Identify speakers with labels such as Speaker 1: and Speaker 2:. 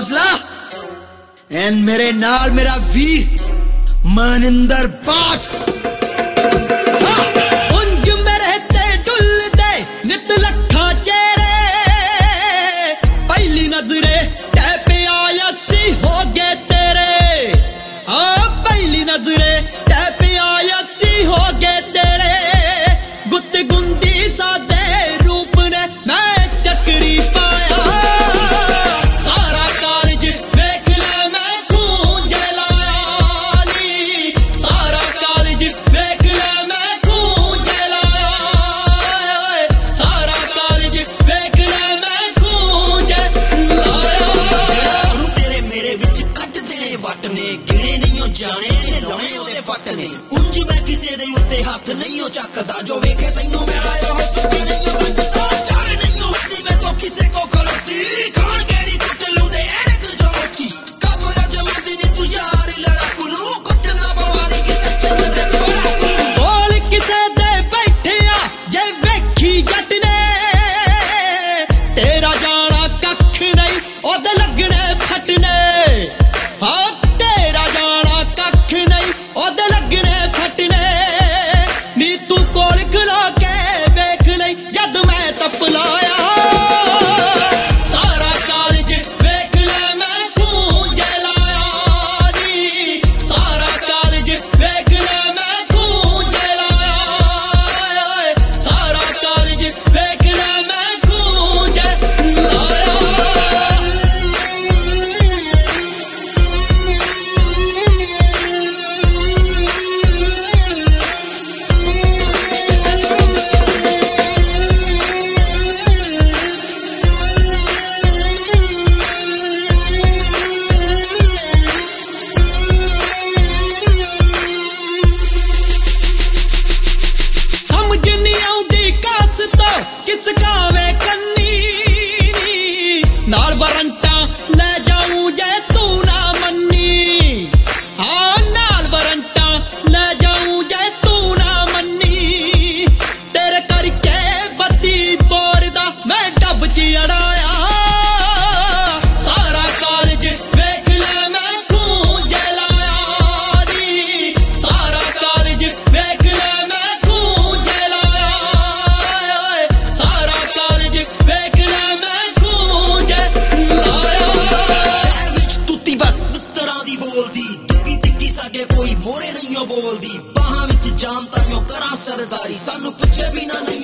Speaker 1: Aujla and मेरे नाल मेरा वीर मनिंदर बाट। उंज मेरे ते डुलदे नित लखा चेहरे, पहली नजरे टैप आया सी हो गए तेरे। हाँ पहली नजरे टैप आया सी हो गए तेरे। गुत्त गुंदी सादे रूप ने मैं चक्री पाया। सारा कालज वेख ले मैं खून जलाया नी। सारा कालज वेख ले मैं खून जलाया। सारा कालज वेख ले मैं खून जलाया। तेरे मेरे विच कटदे ने वट ने, गिणे नहीं हो जाने ने लाने ओदे फट ने। उंज मैं किसे दे उत्ते हथ नहीं हो चकदा, जो वेखे तैनू मेरा हो सुखी नहीं हो बनदा। चार नहीं हो होती मैं तो किसे को खलोती, खान केड़ी कुट लूंदे एरक जो मोची। कादो या जमाती नी तू यार लड़ाकू नू, कुटना पवादी किसे चंदरे पड़ाकू। बोल किसे दे बैठिया जे वेखी जट ने, तेरा जाना कख नहीं ओदे लगने फटने। हाँ तेरा जाना कख नहीं ओदे लगने फटने। नी तू कोल खलो के वेख लई जद मैं तप लाया। सारा कालज वेख ले मैं खून जलाया नी। सारा कालज वेख ले मैं खून जलाया। सारा कालज वेख ले मैं खून जलाया। समझ नहीं आउंदी कस तो किस गावे कन्नी नी। नाल वरंटा ले जाऊं जे तू ना मन्नी। हाँ नाल वरंटा ले जाऊं जे तू ना मन्नी। तेरे करके बत्ती बोरदा मैं डब च अड़ाया। सारा कालज वेख ले मैं खून जलाया नी। सारा कालज वेख ले मैं खून जलाया। सारा कालज वेख ले मैं खून जलाया। शहर विच तुत्ती बस मित्तरां दी बोलदी, तुक्की तिक्की साडे कोई मोरे नहीं हो बोलदी। बाहां विच जाम ताइयों करां सरदारी, सानू पुछे बिना नहीं